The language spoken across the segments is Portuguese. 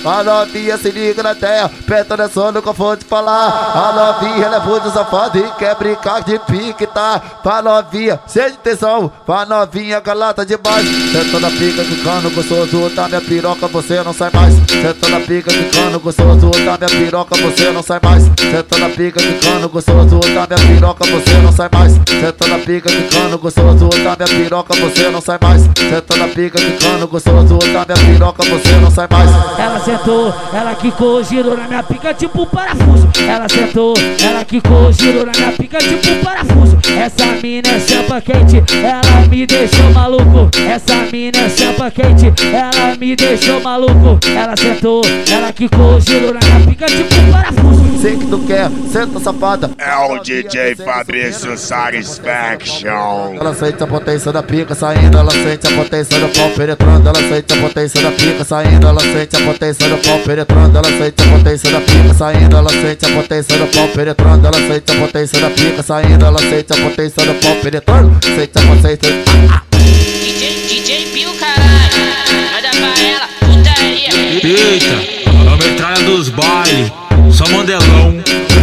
A novinha se liga na terra, perto da sono que eu vou te falar. A novinha ela é muito safada e quer brincar de pique, tá? Pra novinha, cheia de tesão, pra novinha galata demais. Senta na pica de cano gostoso, tá minha piroca, você não sai mais. Senta na pica de cano gostoso, tá minha piroca, você não sai mais. Senta na pica de cano gostoso, tá minha piroca, você não sai mais. Senta na pica de cano gostoso, tá minha piroca, você não sai mais. Senta na pica de cano gostoso, tá minha piroca, você não sai mais. Ela sentou, ela quicou, girou na minha pica tipo parafuso. Ela sentou, ela quicou, girou na minha pica tipo parafuso. Essa mina é champa quente, ela me deixou maluco. Essa mina é champa quente, ela me deixou maluco. Ela sentou, ela quicou, girou na minha pica tipo parafuso. Sei que tu quer, senta safada. É o DJ Fabrício Satisfaction. Ela sente a potência da pica saindo, ela sente a potência do pau penetrando. Ela sente a potência da pica saindo, ela sente a potência do pau penetrando. Ela sente a potência da pica saindo, ela sente a potência do pau penetrando. Ela sente a potência da pica saindo, ela sente a potência do pau penetrando. Sente a potência. DJ Bill, caralho, manda pra ela, putaria. Eita, a metralha dos bailes, só mandelão.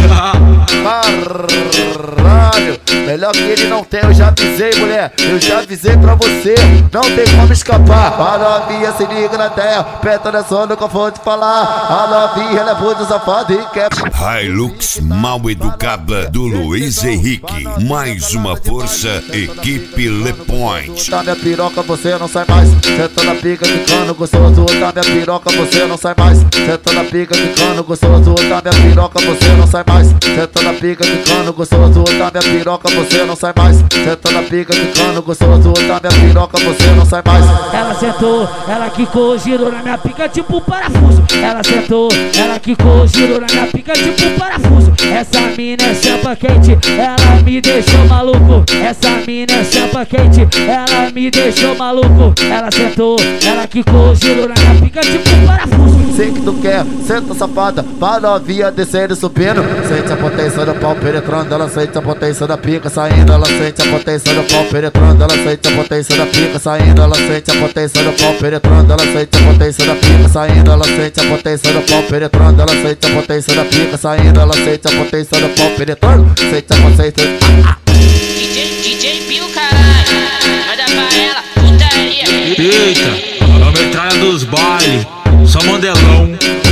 Caralho, melhor que ele não tem, eu já avisei, mulher. Eu já avisei pra você, não tem como escapar. A novinha se liga na terra, perto da sono que eu vou te falar. A novinha ela é muito safada e quer Hilux mal educada do Luiz Henrique. Mais uma força, equipe Le Point. Tá minha piroca, você não sai mais. Senta na pica de cano gostoso, tá minha piroca, você não sai mais. Senta na pica de cano gostoso, tá minha piroca, você não sai mais. Senta na pica de cano gostoso, tá minha piroca, você não sai mais. Senta na pica de cano gostoso, tá minha piroca, você não sai mais. Ela sentou, ela quicou, girou na minha pica tipo parafuso. Ela sentou, ela quicou, girou na minha pica tipo parafuso. Essa mina é champa quente, ela me deixou maluco. Essa mina é champa quente, ela me deixou maluco. Ela sentou, ela quicou, girou na minha pica tipo parafuso. Sei que tu quer, senta safada, pra novinha descendo e subindo. Sente a potência do pau penetrando, ela sente a potência da pica saindo. Ela sente a potência do pau penetrando, ela sente a potência da pica saindo. Ela sente a potência do pau penetrando, ela sente a potência da pica saindo. Ela sente a potência do pau penetrando, ela sente a potência da pica saindo. Ela sente a potência do pau penetrando, sente a potência. DJ Bill, caralho, manda pra ela, putaria. Eita, a metralha dos bailes, só mandelão.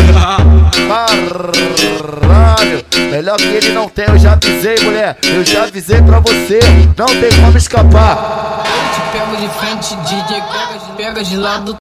Caralho, melhor que ele não tem, eu já avisei, mulher. Eu já avisei pra você, não tem como escapar. Eu te pego de frente, DJ pega de lado.